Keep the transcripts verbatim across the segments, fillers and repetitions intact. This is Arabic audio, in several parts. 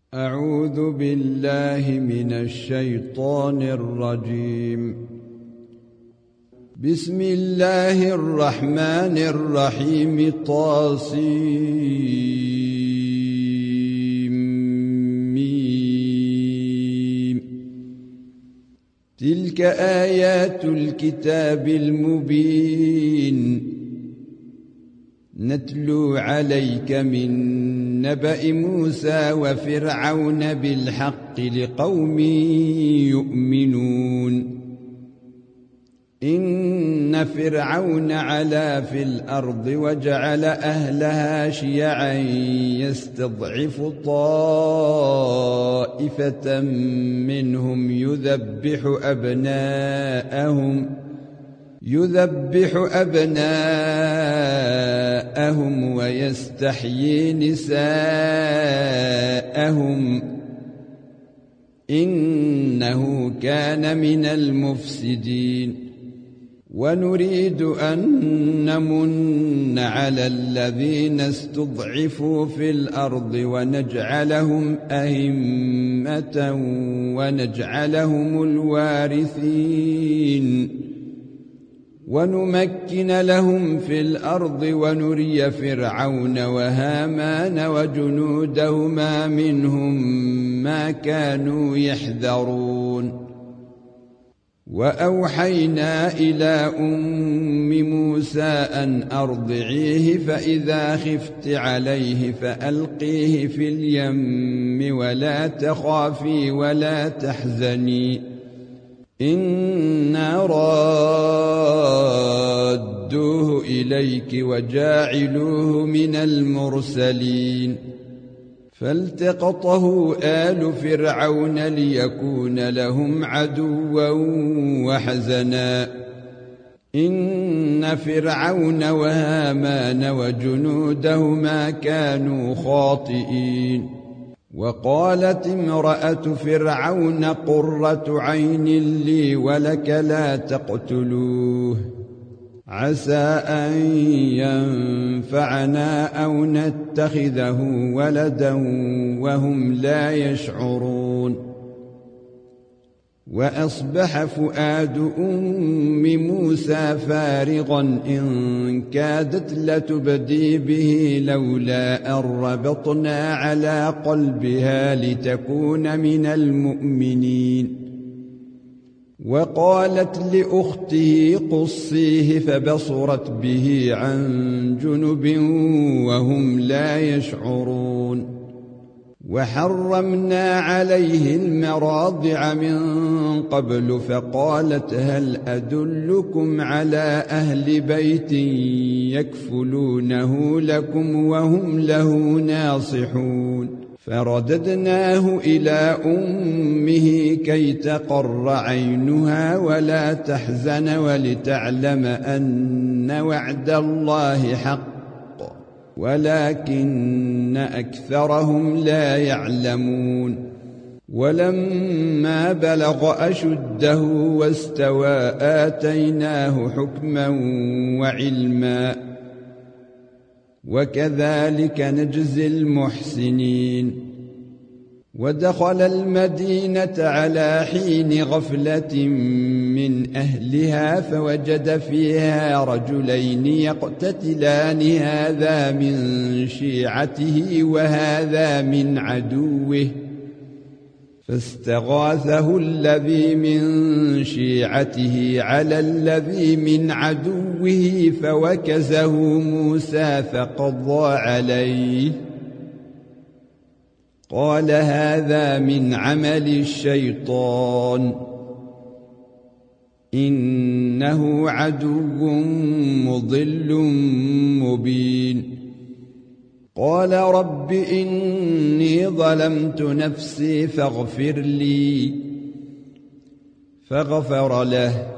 أعوذ بالله من الشيطان الرجيم. بسم الله الرحمن الرحيم. طاسيم. تلك آيات الكتاب المبين نتلو عليك من نبأ موسى وفرعون بالحق لقوم يؤمنون. إن فرعون علا في الأرض وجعل أهلها شيعا يستضعف طائفة منهم يذبح أبناءهم يذبح أبناءهم ويستحيي نساءهم إنه كان من المفسدين. ونريد أن نمن على الذين استضعفوا في الأرض ونجعلهم أئمة ونجعلهم الوارثين ونمكن لهم في الأرض ونري فرعون وهامان وجنودهما منهم ما كانوا يحذرون. وأوحينا إلى أم موسى أن أرضعيه فإذا خفت عليه فألقيه في اليم ولا تخافي ولا تحزني إنا رادوه إليك وجاعلوه من المرسلين. فالتقطه آل فرعون ليكون لهم عدوا وحزنا إن فرعون وهامان وجنودهما كانوا خاطئين. وقالت امرأة فرعون قرة عين لي ولك لا تقتلوه عسى أن ينفعنا أو نتخذه ولدا وهم لا يشعرون. وأصبح فؤاد أم موسى فارغا إن كادت لتبدي به لولا أن ربطنا على قلبها لتكون من المؤمنين. وقالت لأخته قصيه فبصرت به عن جنب وهم لا يشعرون. وحرمنا عليه المراضع من قبل فقالت هل أدلكم على أهل بيت يكفلونه لكم وهم له ناصحون. فرددناه إلى أمه كي تقر عينها ولا تحزن ولتعلم أن وعد الله حق ولكن أكثرهم لا يعلمون. ولما بلغ أشده واستوى آتيناه حكما وعلما وكذلك نجزي المحسنين. ودخل المدينة على حين غفلة من أهلها فوجد فيها رجلين يقتتلان هذا من شيعته وهذا من عدوه فاستغاثه الذي من شيعته على الذي من عدوه فوكزه موسى فقضى عليه قال هذا من عمل الشيطان إنه عدو مضل مبين. قال رب إني ظلمت نفسي فاغفر لي فغفر له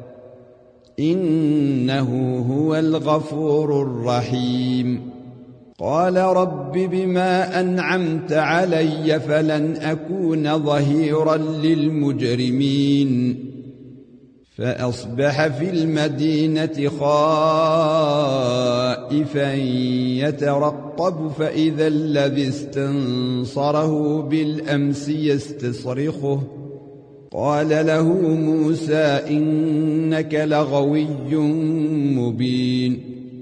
إنه هو الغفور الرحيم. قال رب بما أنعمت علي فلن أكون ظهيرا للمجرمين فأصبح في المدينة خائفا يترقب فإذا الذي استنصره بالأمس يستصرخه قال له موسى إنك لغوي مبين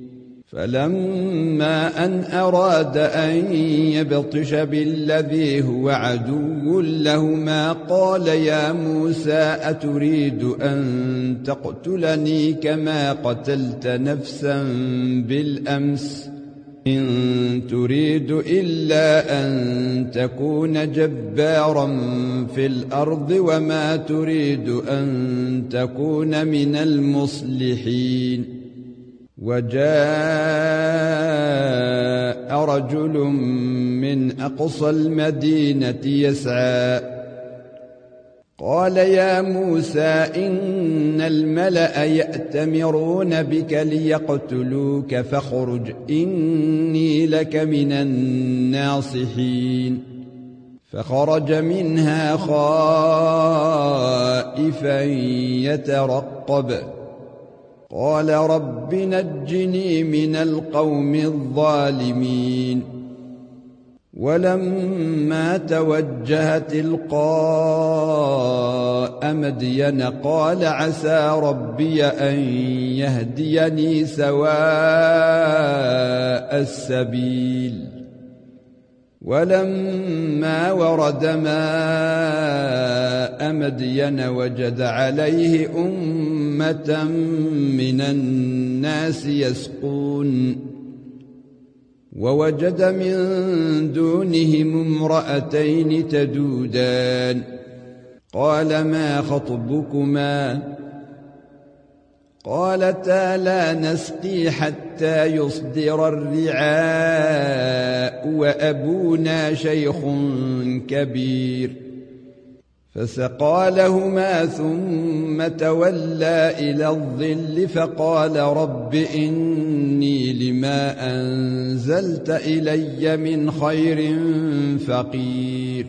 فلما أن أراد أن يبطش بالذي هو عدو لهما قال يا موسى أتريد أن تقتلني كما قتلت نفسا بالأمس إن تريد إلا أن تكون جبارا في الأرض وما تريد أن تكون من المصلحين وجاء رجل من أقصى المدينة يسعى قال يا موسى إن الملأ يأتمرون بك ليقتلوك فاخرج إني لك من الناصحين فخرج منها خائفا يترقب قال رب نجني من القوم الظالمين ولما توجه تلقاء مدين قال عسى ربي أن يهديني سواء السبيل ولما ورد ماء مدين وجد عليه أمة من الناس يسقون ووجد من دونهم امرأتين تذودان قال ما خطبكما قالتا لا نسقي حتى يصدر الرعاء وأبونا شيخ كبير فسقى لهما ثم تولى إلى الظل فقال رب إني لما أنزلت إلي من خير فقير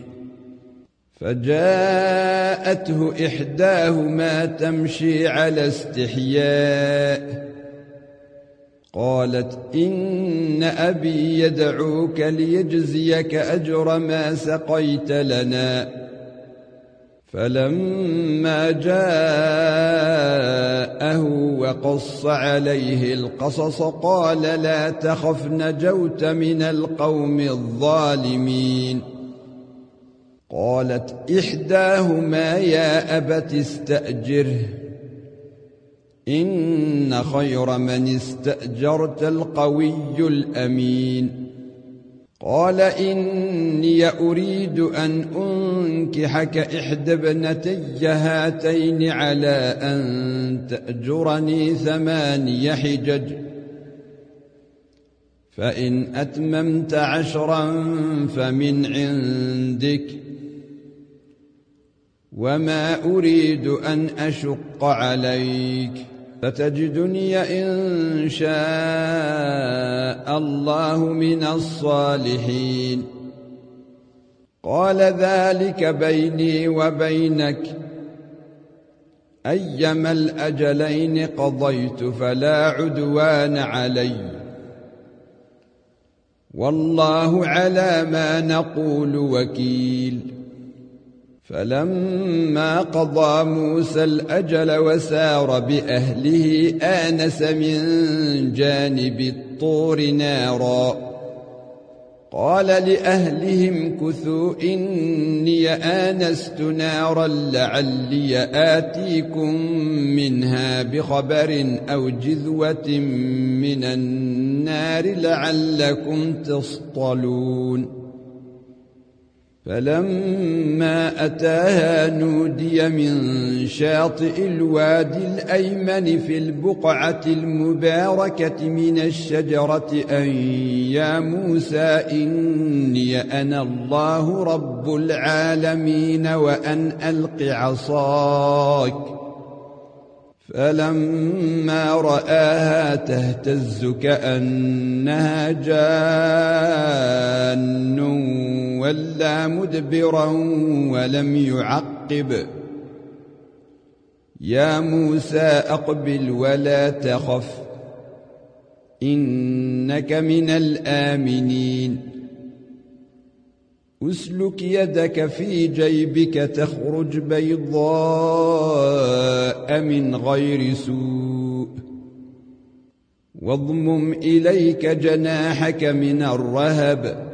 فجاءته إحداهما تمشي على استحياء قالت إن أبي يدعوك ليجزيك أجر ما سقيت لنا فلما جاءه وقص عليه القصص قال لا تخف نجوت من القوم الظالمين قالت إحداهما يا أبت استأجره إن خير من استأجرت القوي الأمين قال إني أريد أن أنكحك إحدى ابنتي هاتين على أن تأجرني ثماني حجج فإن أتممت عشرا فمن عندك وما أريد أن أشق عليك فتجدني إن شاء الله من الصالحين قال ذلك بيني وبينك أيما الأجلين قضيت فلا عدوان علي والله على ما نقول وكيل فلما قضى موسى الأجل وسار بأهله آنس من جانب الطور نارا قال لأهلهم كثوا إني آنست نارا لعلي آتيكم منها بخبر أو جذوة من النار لعلكم تصطلون فلما أتاها نودي من شاطئ الوادي الأيمن في البقعة المباركة من الشجرة أن يا موسى إني أنا الله رب العالمين وأن ألق عصاك فلما رآها تهتز كأنها جان ولا مدبرا ولم يعقب يا موسى أقبل ولا تخف إنك من الآمنين أسلك يدك في جيبك تخرج بيضاء من غير سوء واضمم إليك جناحك من الرهب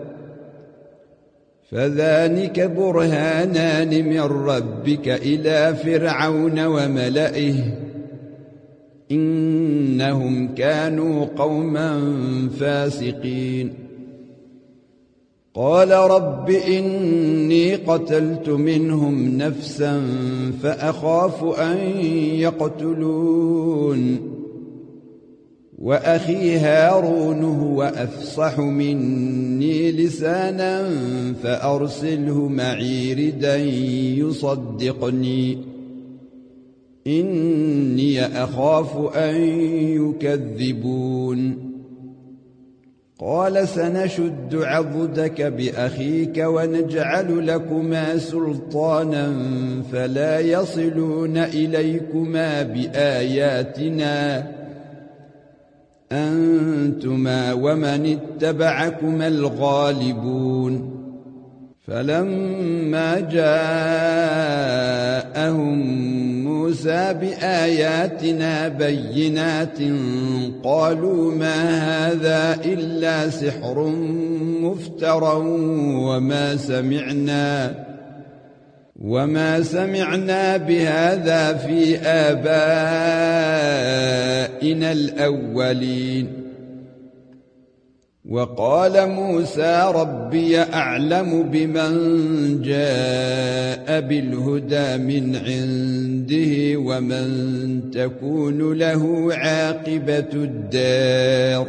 فذلك برهانان من ربك إلى فرعون وملئه إنهم كانوا قوما فاسقين قال رب إني قتلت منهم نفسا فأخاف أن يقتلون وأخي هارون هو أفصح مني لسانا فأرسله معي ردا يصدقني إني أخاف أن يكذبون قال سنشد عضدك بأخيك ونجعل لكما سلطانا فلا يصلون إليكما بآياتنا أنتما ومن اتبعكما الغالبون فلما جاءهم موسى بآياتنا بينات قالوا ما هذا إلا سحر مفترى وما سمعنا وما سمعنا بهذا في آبائنا الأولين وقال موسى ربي أعلم بمن جاء بالهدى من عنده ومن تكون له عاقبة الدار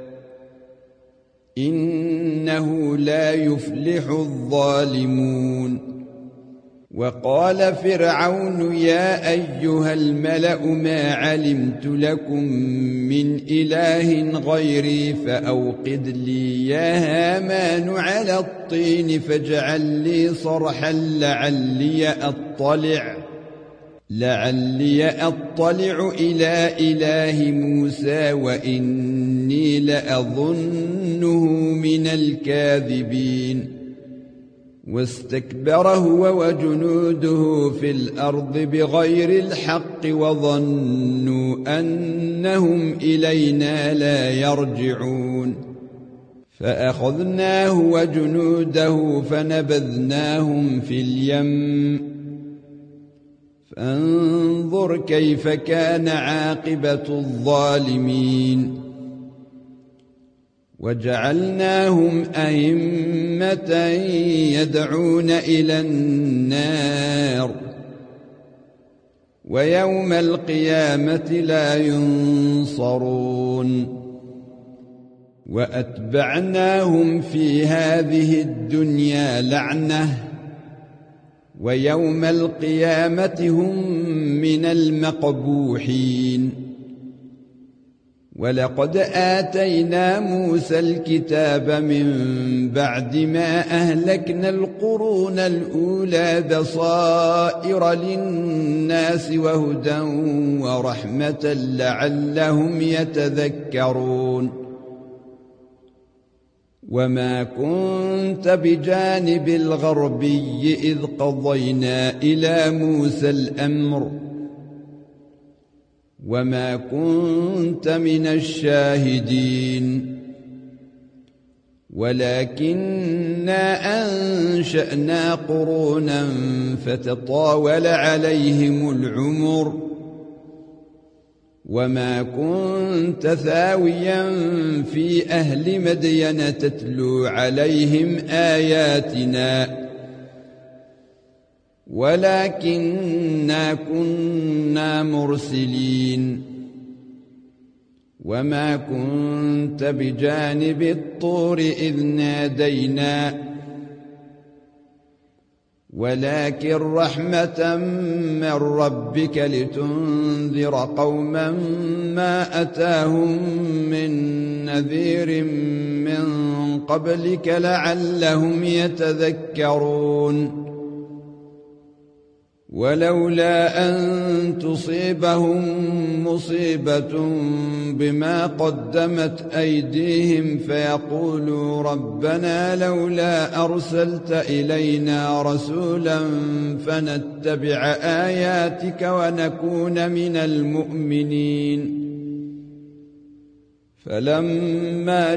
إنه لا يفلح الظالمون وقال فرعون يا أيها الملأ ما علمت لكم من إله غيري فأوقد لي يا هامان على الطين فاجعل لي صرحا لعلي أطلع لعلي أطلع إلى إله موسى وإني لأظنه من الكاذبين واستكبر هو وجنوده في الأرض بغير الحق وظنوا أنهم إلينا لا يرجعون فأخذناه وجنوده فنبذناهم في اليم فانظر كيف كان عاقبة الظالمين وجعلناهم أئمة يدعون إلى النار ويوم القيامة لا ينصرون وأتبعناهم في هذه الدنيا لعنة ويوم القيامة هم من المقبوحين ولقد آتينا موسى الكتاب من بعد ما أهلكنا القرون الأولى بصائر للناس وهدى ورحمة لعلهم يتذكرون وما كنت بجانب الغربي إذ قضينا إلى موسى الأمر وما كنت من الشاهدين ولكننا أنشأنا قرونا فتطاول عليهم العمر وما كنت ثاويا في أهل مدين تتلو عليهم آياتنا ولكننا كنا مرسلين وما كنت بجانب الطور إذ نادينا ولكن رحمة من ربك لتنذر قوما ما أتاهم من نذير من قبلك لعلهم يتذكرون ولولا أن تصيبهم مصيبة بما قدمت أيديهم فيقولوا ربنا لولا أرسلت إلينا رسولا فنتبع آياتك ونكون من المؤمنين. فلما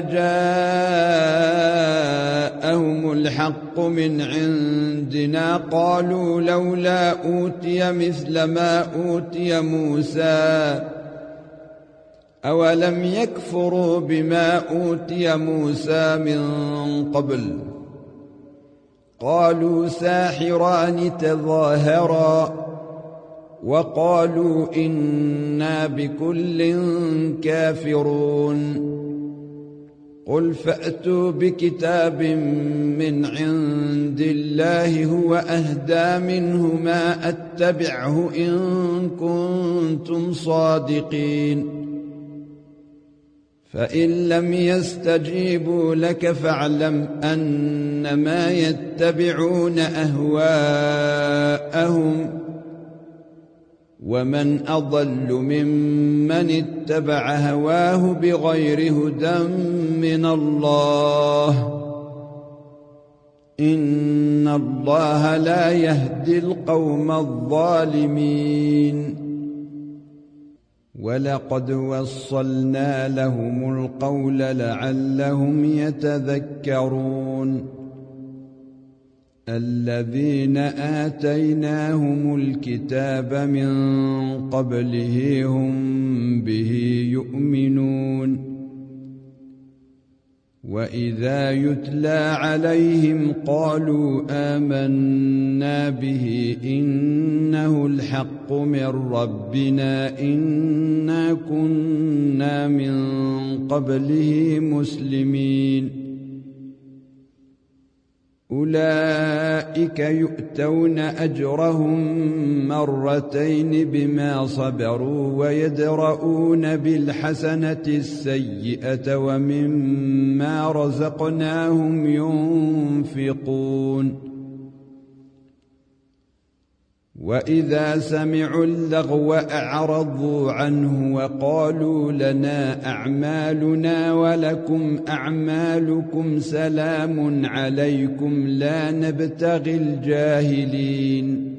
جاءهم الحق من عندنا قالوا لولا أوتي مثل ما أوتي موسى أولم يكفروا بما أوتي موسى من قبل قالوا ساحران تظاهرا وقالوا إنا بكل كافرون. قل فأتوا بكتاب من عند الله هو أهدى منه ما أتبعه إن كنتم صادقين. فإن لم يستجيبوا لك فاعلم أنما يتبعون أهواءهم ومن أضل ممن اتبع هواه بغير هدى من الله إن الله لا يهدي القوم الظالمين. ولقد وصلنا لهم القول لعلهم يتذكرون. الذين آتيناهم الكتاب من قبله هم به يؤمنون. وإذا يتلى عليهم قالوا آمنا به إنه الحق من ربنا إنا كنا من قبله مسلمين. أولئك يؤتون أجرهم مرتين بما صبروا ويدرؤون بالحسنة السيئة ومما رزقناهم ينفقون. وإذا سمعوا اللغو أعرضوا عنه وقالوا لنا أعمالنا ولكم أعمالكم سلام عليكم لا نبتغي الجاهلين.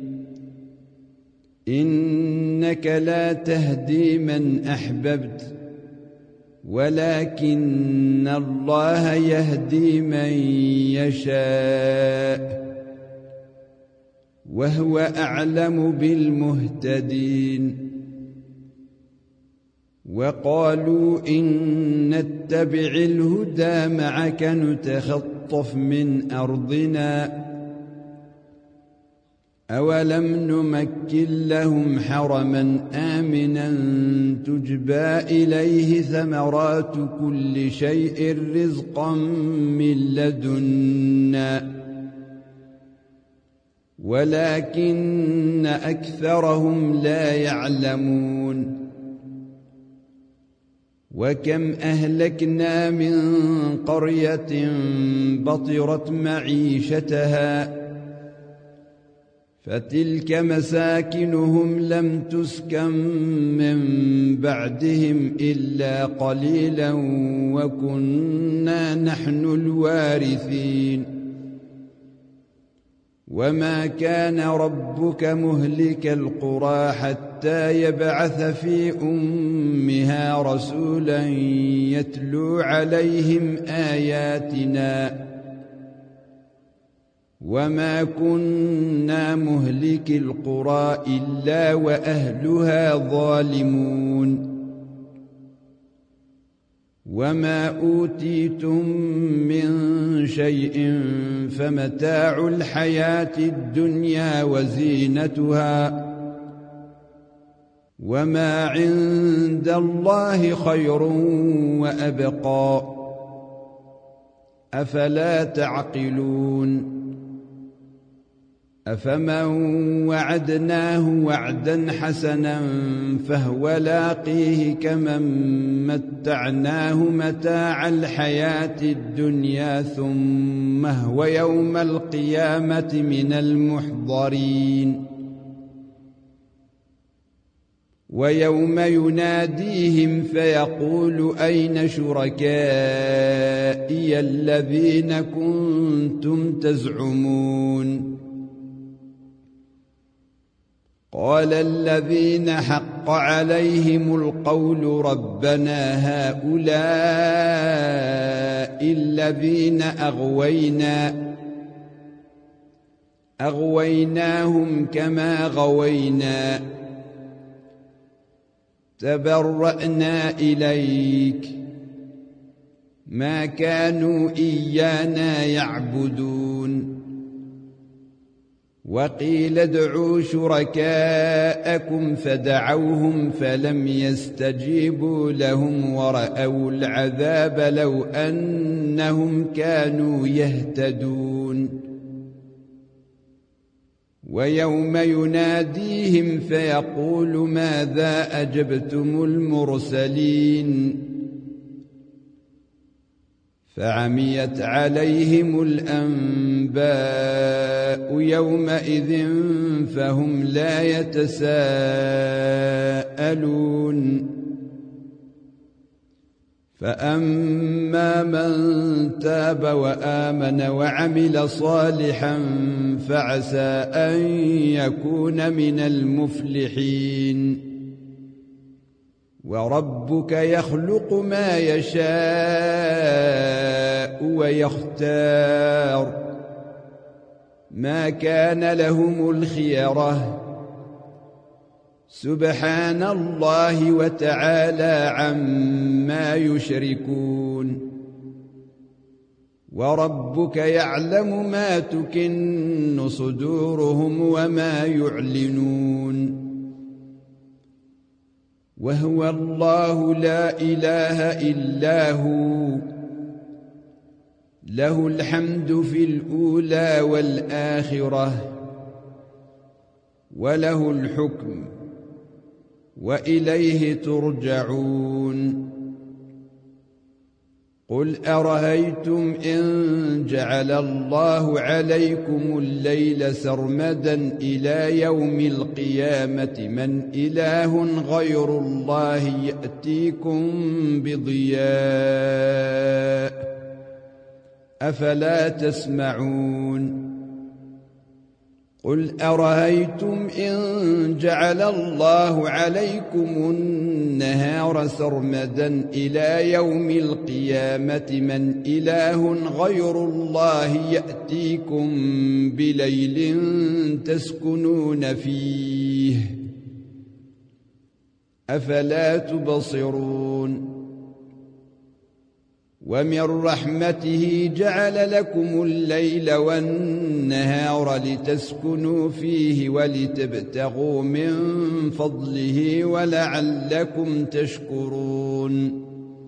إنك لا تهدي من أحببت ولكن الله يهدي من يشاء وهو أعلم بالمهتدين. وقالوا إن نتبع الهدى معك نتخطف من أرضنا أولم نمكن لهم حرما آمنا تجبى إليه ثمرات كل شيء رزقا من لدنا ولكن أكثرهم لا يعلمون. وكم أهلكنا من قرية بطرت معيشتها فتلك مساكنهم لم تسكن من بعدهم إلا قليلا وكنا نحن الوارثين. وما كان ربك مهلك القرى حتى يبعث في أمها رسولا يتلو عليهم آياتنا وما كنا مهلك القرى إلا وأهلها ظالمون. وما أوتيتم من شيء فمتاع الحياة الدنيا وزينتها وما عند الله خير وأبقى أفلا تعقلون. أفمن وعدناه وعدا حسنا فهو لاقيه كمن متعناه متاع الحياة الدنيا ثم هو يوم القيامة من المحضرين. ويوم يناديهم فيقول أين شركائي الذين كنتم تزعمون قال الذين حق عليهم القول ربنا هؤلاء الذين أغوينا أغويناهم كما غوينا تبرأنا إليك ما كانوا إيانا يعبدون وقيل ادعوا شركاءكم فدعوهم فلم يستجيبوا لهم ورأوا العذاب لو أنهم كانوا يهتدون ويوم يناديهم فيقول ماذا أجبتم المرسلين فعميت عليهم الأنباء يومئذ فهم لا يتساءلون فأما من تاب وآمن وعمل صالحا فعسى أن يكون من المفلحين وربك يخلق ما يشاء ويختار ما كان لهم الخيرة سبحان الله وتعالى عما يشركون وربك يعلم ما تكن صدورهم وما يعلنون وهو الله لا إله إلا هو له الحمد في الأولى والآخرة وله الحكم وإليه ترجعون قل أرأيتم إن جعل الله عليكم الليل سرمدا إلى يوم القيامة من إله غير الله يأتيكم بضياء أفلا تسمعون قل أرأيتم إن جعل الله عليكم النهار سرمدا إلى يوم القيامة من إله غير الله يأتيكم بليل تسكنون فيه أفلا تبصرون ومن رحمته جعل لكم الليل والنهار لتسكنوا فيه ولتبتغوا من فضله ولعلكم تشكرون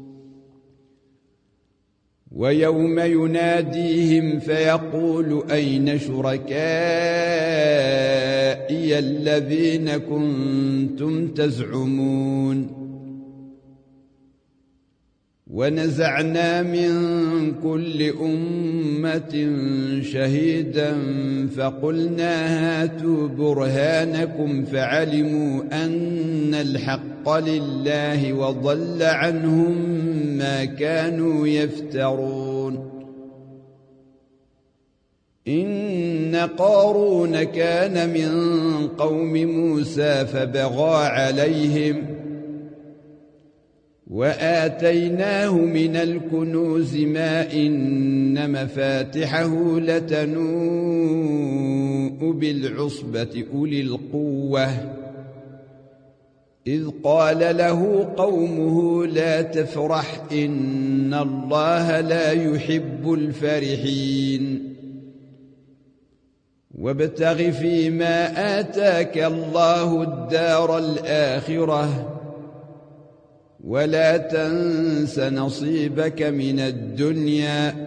ويوم يناديهم فيقول أين شركائي الذين كنتم تزعمون ونزعنا من كل أمة شهيدا فقلنا هاتوا برهانكم فعلموا أن الحق لله وضل عنهم ما كانوا يفترون إن قارون كان من قوم موسى فبغى عليهم وآتيناه من الكنوز ما إن مفاتحه لتنوء بالعصبة أولي القوة إذ قال له قومه لا تفرح إن الله لا يحب الفرحين وابتغ فيما آتاك الله الدار الآخرة ولا تنس نصيبك من الدنيا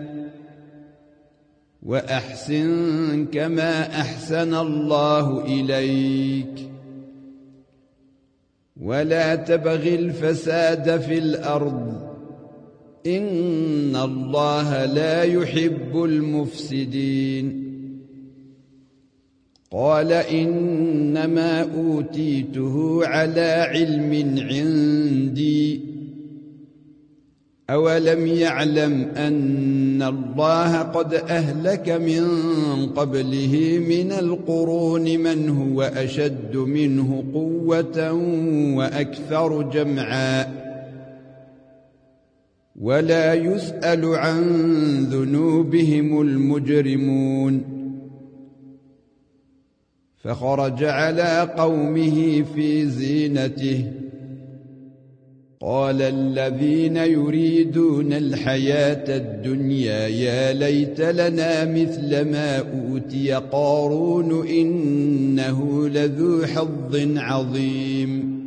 وأحسن كما أحسن الله إليك ولا تبغ الفساد في الأرض إن الله لا يحب المفسدين قال إنما أوتيته على علم عندي أولم يعلم أن الله قد أهلك من قبله من القرون من هو أشد منه قوة وأكثر جمعا ولا يسأل عن ذنوبهم المجرمون فخرج على قومه في زينته قال الذين يريدون الحياة الدنيا يا ليت لنا مثل ما أوتي قارون إنه لذو حظ عظيم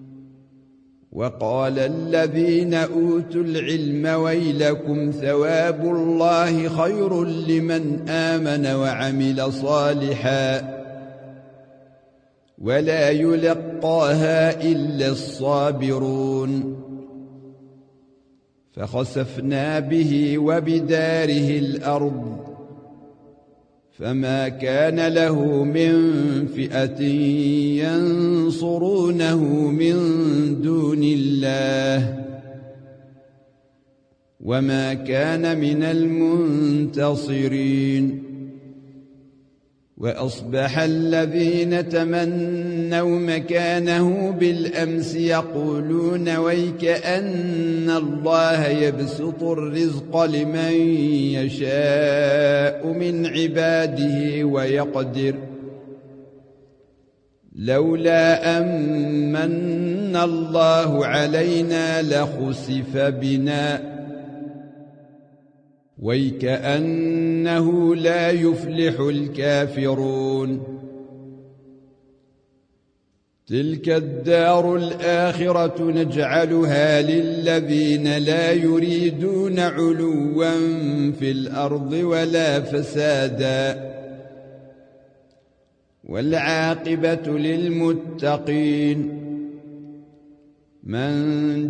وقال الذين أوتوا العلم ويلكم ثواب الله خير لمن آمن وعمل صالحا ولا يلقاها إلا الصابرون فخسفنا به وبداره الأرض فما كان له من فئة ينصرونه من دون الله وما كان من المنتصرين وأصبح الذين تمنوا مكانه بالأمس يقولون ويكأن الله يبسط الرزق لمن يشاء من عباده ويقدر لولا أمن الله علينا لخسف بنا ويكأنه لا يفلح الكافرون تلك الدار الآخرة نجعلها للذين لا يريدون علوا في الأرض ولا فسادا والعاقبة للمتقين من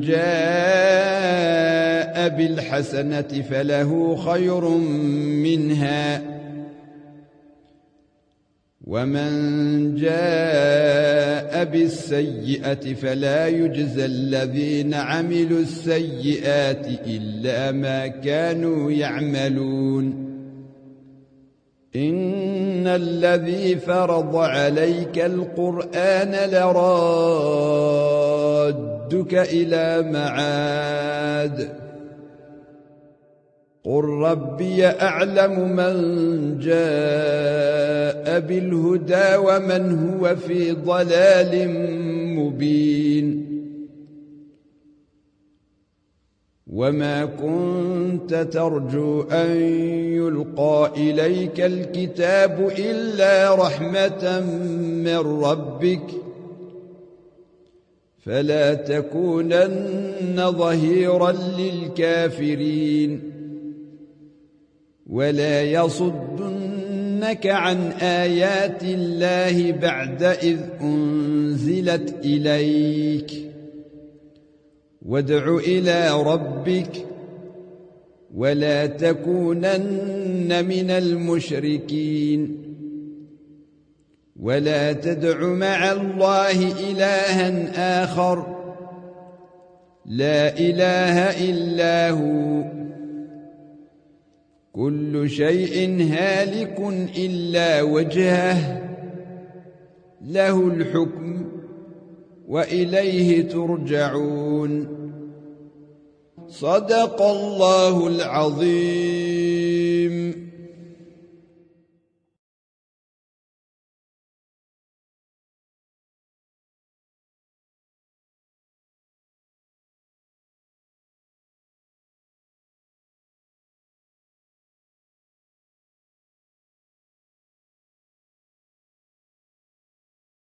جاء بالحسنة فله خير منها ومن جاء بالسيئة فلا يجزى الذين عملوا السيئات إلا ما كانوا يعملون إن الذي فرض عليك القرآن لرادك إلى معاد قل ربي أعلم من جاء بالهدى ومن هو في ضلال مبين وما كنت ترجو أن يلقى إليك الكتاب إلا رحمة من ربك فلا تكونن ظهيرا للكافرين ولا يصدنك عن آيات الله بعد إذ أنزلت إليك وادع إلى ربك ولا تكونن من المشركين ولا تدع مع الله إلها آخر لا إله إلا هو كل شيء هالك إلا وجهه له الحكم وإليه ترجعون صدق الله العظيم.